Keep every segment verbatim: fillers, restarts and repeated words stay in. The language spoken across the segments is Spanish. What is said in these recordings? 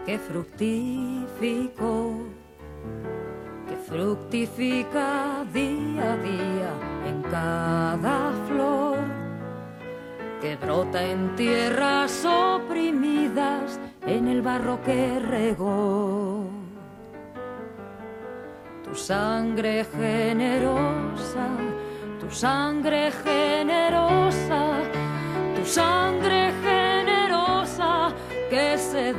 que fructificó, que fructifica día a día en cada flor, que brota en tierras oprimidas, en el barro que regó. Tu sangre generosa, tu sangre generosa, tu sangre generosa que se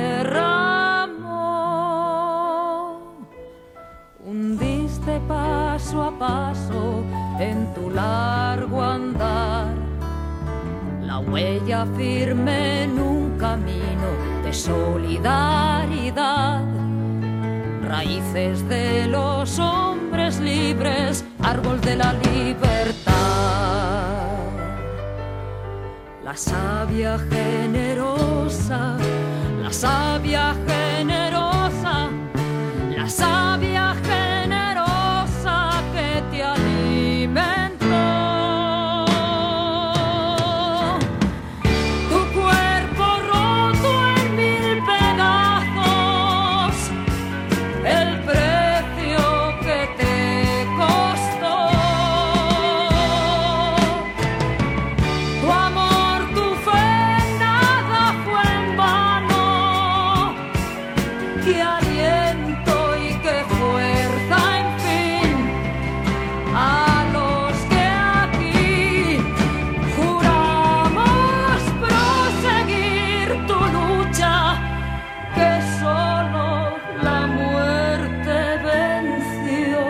derramó. Hundiste paso a paso en tu largo andar la huella firme en un camino de solidaridad. Raíces de los hombres libres, árbol de la libertad. La savia generosa, la savia generosa, la savia generosa que te alimentó. Tu cuerpo roto en mil pedazos, el precio que te costó. Tu amor, tu fe, nada fue en vano. Qué aliento y qué fuerza, en fin, a los que aquí juramos proseguir tu lucha, que solo la muerte venció.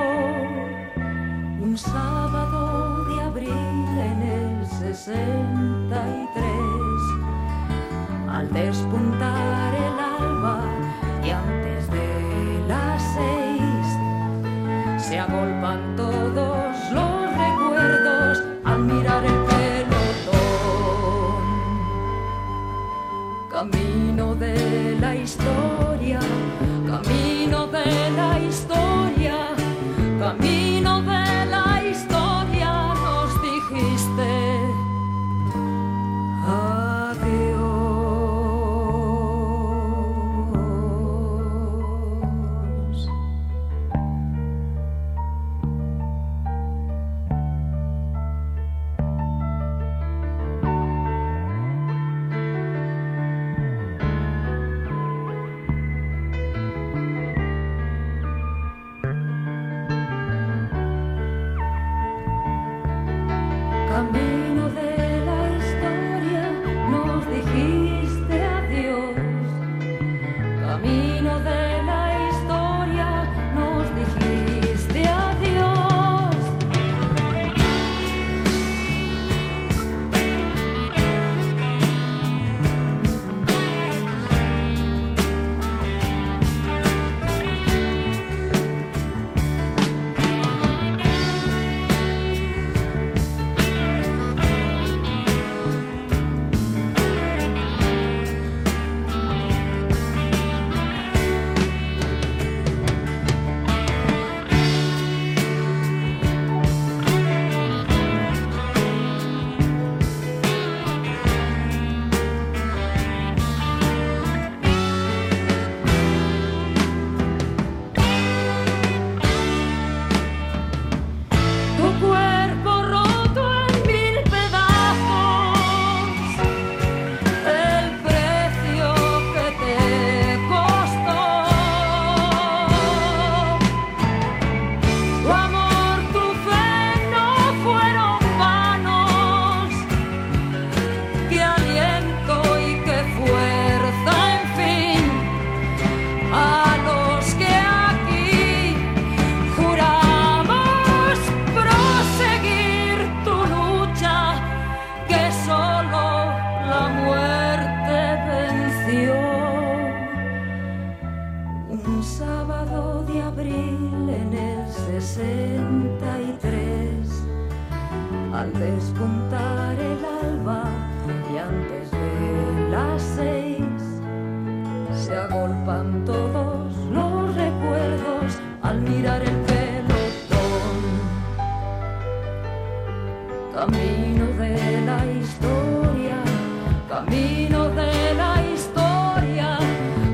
Un sábado de abril en el sesenta y tres, al despuntar el alba y antes de las seis, se agolpan todos los recuerdos al mirar el pelotón. Camino de la historia, camino de la historia, camino de la historia, nos dijiste adiós. Camino de la historia, nos dijiste adiós. Camino de la historia, nos dijiste adiós. Tu cuerpo roto en mil pedazos, el precio que te costó. Tu amor, tu fe no fueron vanos. Qué aliento y qué fuerza, en fin, a los que aquí juramos proseguir tu lucha, que solo la muerte venció. Un sábado de abril en el sesenta y tres, al despuntar el alba y antes de las seis, se agolpan todos los recuerdos al mirar el pelotón. Camino de la historia, camino de la historia,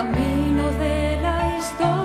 camino de la historia.